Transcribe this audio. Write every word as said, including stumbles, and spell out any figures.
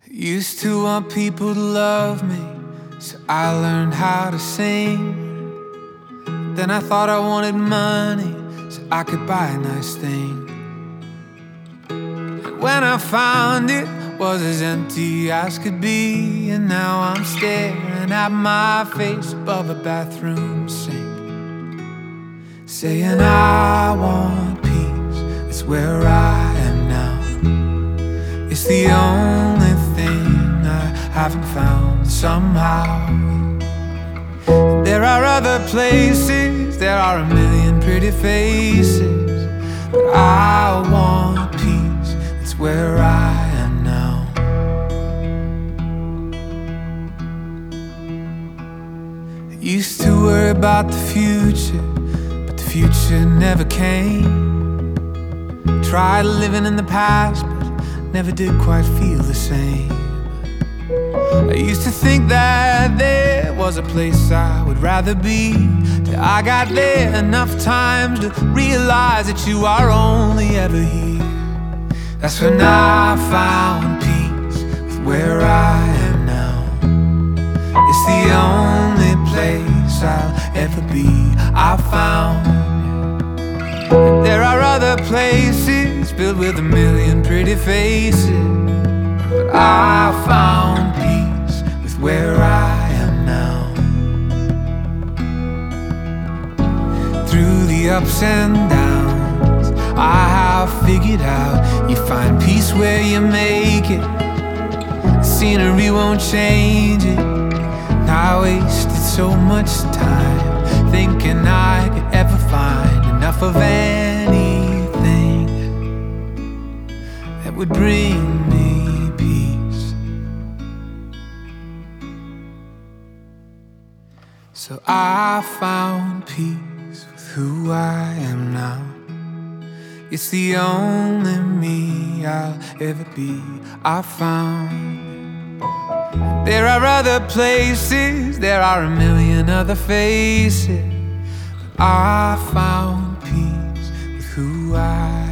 Used to want people to love me, so I learned how to sing. Then I thought I wanted money, so I could buy a nice thing. And when I found it, was as empty as could be. And now I'm staring at my face above a bathroom sink, saying I want peace, it's where I am now. It's the only thing I haven't found somehow. There are other places, there are a million pretty faces, but I want peace, it's where I am now. I used to worry about the future, but the future never came. Tried living in the past, never did quite feel the same. I used to think that there was a place I would rather be, till I got there enough times to realize that you are only ever here. That's when I found peace with where I am now. It's the only place I'll ever be. I found and there are other places filled with a million pretty faces, but I found peace with where I am now. Through the ups and downs, I have figured out you find peace where you make it. The scenery won't change it. And I wasted so much time thinking I could ever find enough of anything that would bring me peace. So I found peace with who I am now. It's the only me I'll ever be. I found there are other places, there are a million other faces, but I found peace with who I am.